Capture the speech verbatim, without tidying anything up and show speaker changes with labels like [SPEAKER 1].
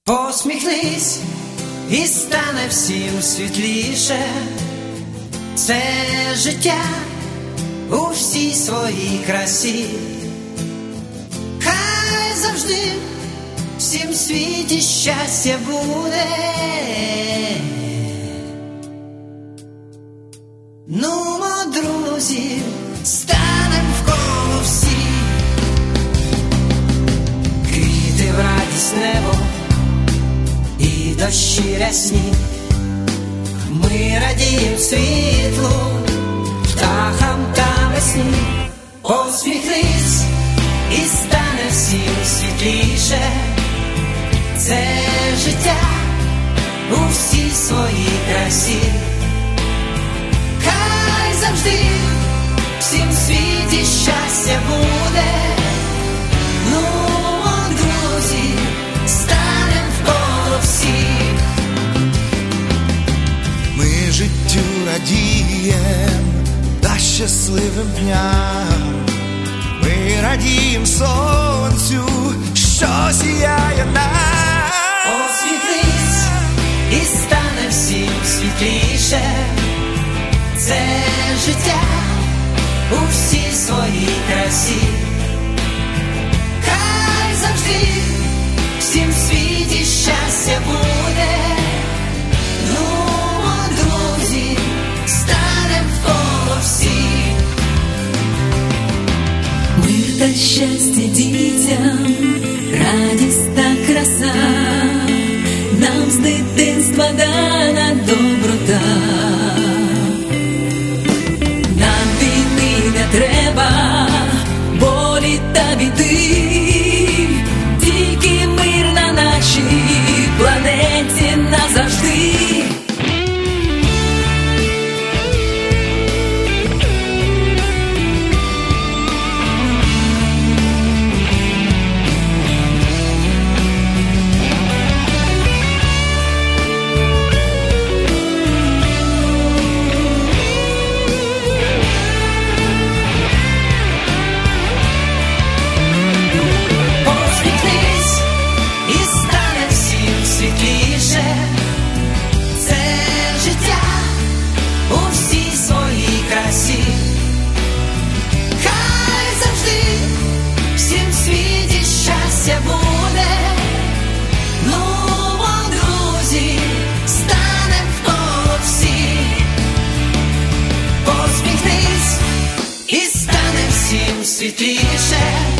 [SPEAKER 1] Посміхнись і стане всім світліше. Це життя у всій своїй красі. Хай завжди всім світі щастя буде. Нумо, друзі, станем в коло всі. Квіти в радість небо і дощі рясні. Ми радієм світлу, птахам та весні. Посміхнись і стане всім світліше. Це життя у всій своїй красі. Хай завжди всім світі щастя буде. Ну, друзі, станем в коло всі.
[SPEAKER 2] Ми життю радієм та щасливим дням. Ми радієм сонцю, що сіяє нам.
[SPEAKER 1] Посміхнись і стане всім світліше. Це життя у всій своїй красі. Хай завжди всім світі щастя буде. Ну, друзі, станем в коло всі.
[SPEAKER 3] Мир та щастя дітям, радість та краса, нам з дитинства дана доброта. Нам війни не треба, болі та біди, тільки мир на нашій планеті назавжди.
[SPEAKER 1] Світліше.